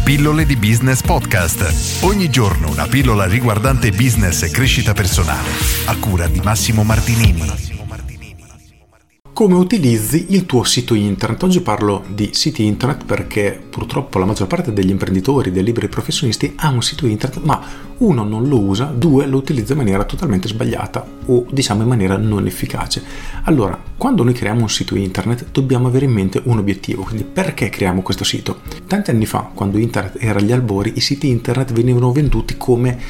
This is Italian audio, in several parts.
Pillole di Business Podcast. Ogni giorno una pillola riguardante business e crescita personale. A cura di Massimo Martinini. Come utilizzi il tuo sito internet? Oggi parlo di siti internet perché purtroppo la maggior parte degli imprenditori, dei liberi professionisti ha un sito internet, ma uno non lo usa, due lo utilizza in maniera totalmente sbagliata o diciamo in maniera non efficace. Allora, quando noi creiamo un sito internet dobbiamo avere in mente un obiettivo, quindi perché creiamo questo sito? Tanti anni fa, quando internet era agli albori, i siti internet venivano venduti come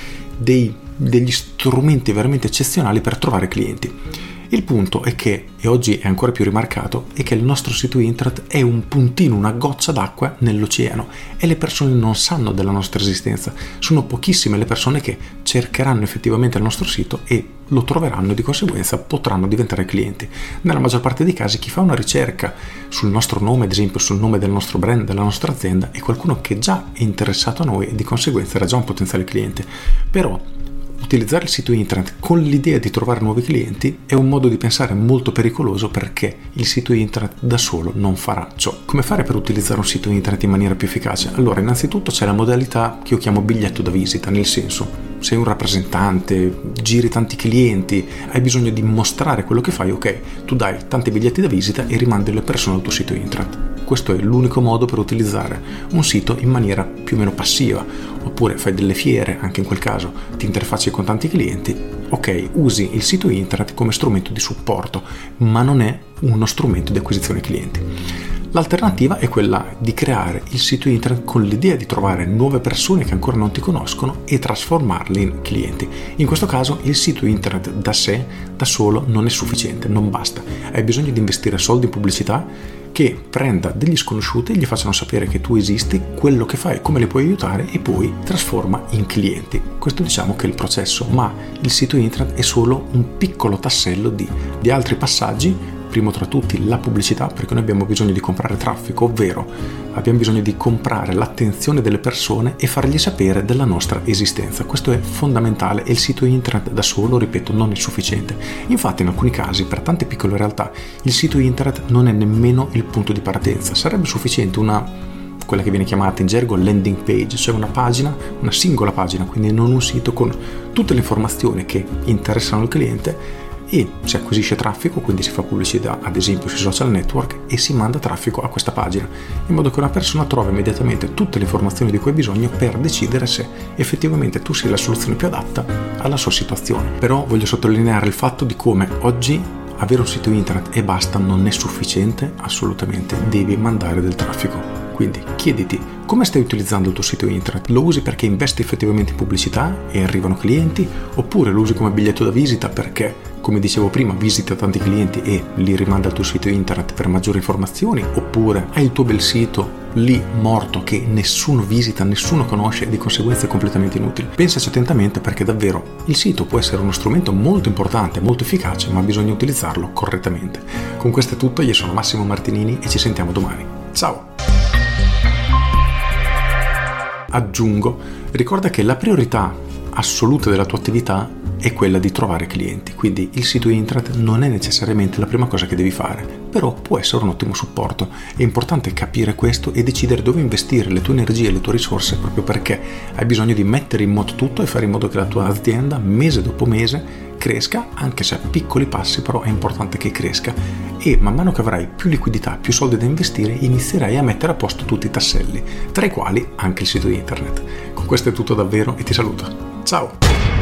degli strumenti veramente eccezionali per trovare clienti. Il punto è che, e oggi è ancora più rimarcato, è che il nostro sito internet è un puntino, una goccia d'acqua nell'oceano e le persone non sanno della nostra esistenza. Sono pochissime le persone che cercheranno effettivamente il nostro sito e lo troveranno e di conseguenza potranno diventare clienti. Nella maggior parte dei casi chi fa una ricerca sul nostro nome, ad esempio sul nome del nostro brand, della nostra azienda, è qualcuno che già è interessato a noi e di conseguenza era già un potenziale cliente. Però utilizzare il sito internet con l'idea di trovare nuovi clienti è un modo di pensare molto pericoloso perché il sito internet da solo non farà ciò. Come fare per utilizzare un sito internet in maniera più efficace? Allora, innanzitutto c'è la modalità che io chiamo biglietto da visita, nel senso, sei un rappresentante, giri tanti clienti, hai bisogno di mostrare quello che fai, ok, tu dai tanti biglietti da visita e rimandi le persone al tuo sito internet. Questo è l'unico modo per utilizzare un sito in maniera più o meno passiva, oppure fai delle fiere, anche in quel caso ti interfacci con tanti clienti, ok, usi il sito internet come strumento di supporto, ma non è uno strumento di acquisizione clienti. L'alternativa è quella di creare il sito internet con l'idea di trovare nuove persone che ancora non ti conoscono e trasformarle in clienti. In questo caso il sito internet da sé, da solo, non è sufficiente, non basta. Hai bisogno di investire soldi in pubblicità che prenda degli sconosciuti e gli facciano sapere che tu esisti, quello che fai, come li puoi aiutare e poi trasforma in clienti. Questo diciamo che è il processo, ma il sito internet è solo un piccolo tassello di altri passaggi. Primo tra tutti la pubblicità, perché noi abbiamo bisogno di comprare traffico, ovvero abbiamo bisogno di comprare l'attenzione delle persone e fargli sapere della nostra esistenza. Questo è fondamentale e il sito internet da solo, ripeto, non è sufficiente. Infatti in alcuni casi, per tante piccole realtà, il sito internet non è nemmeno il punto di partenza. Sarebbe sufficiente quella che viene chiamata in gergo landing page, cioè una pagina, una singola pagina, quindi non un sito con tutte le informazioni che interessano il cliente e si acquisisce traffico, quindi si fa pubblicità ad esempio sui social network e si manda traffico a questa pagina, in modo che una persona trova immediatamente tutte le informazioni di cui ha bisogno per decidere se effettivamente tu sei la soluzione più adatta alla sua situazione. Però voglio sottolineare il fatto di come oggi avere un sito internet e basta non è sufficiente, assolutamente, devi mandare del traffico. Quindi chiediti come stai utilizzando il tuo sito internet. Lo usi perché investi effettivamente in pubblicità e arrivano clienti, oppure lo usi come biglietto da visita perché, come dicevo prima, visita tanti clienti e li rimanda al tuo sito internet per maggiori informazioni, oppure hai il tuo bel sito lì morto che nessuno visita, nessuno conosce e di conseguenza è completamente inutile. Pensaci attentamente perché davvero il sito può essere uno strumento molto importante, molto efficace, ma bisogna utilizzarlo correttamente. Con questo è tutto, io sono Massimo Martinini e ci sentiamo domani. Ciao! Aggiungo, ricorda che la priorità assoluta della tua attività è quella di trovare clienti, quindi il sito internet non è necessariamente la prima cosa che devi fare, però può essere un ottimo supporto. È importante capire questo e decidere dove investire le tue energie e le tue risorse, proprio perché hai bisogno di mettere in moto tutto e fare in modo che la tua azienda mese dopo mese cresca, anche se a piccoli passi, però è importante che cresca e man mano che avrai più liquidità, più soldi da investire, inizierai a mettere a posto tutti i tasselli, tra i quali anche il sito internet. Con questo è tutto davvero e ti saluto. Ciao!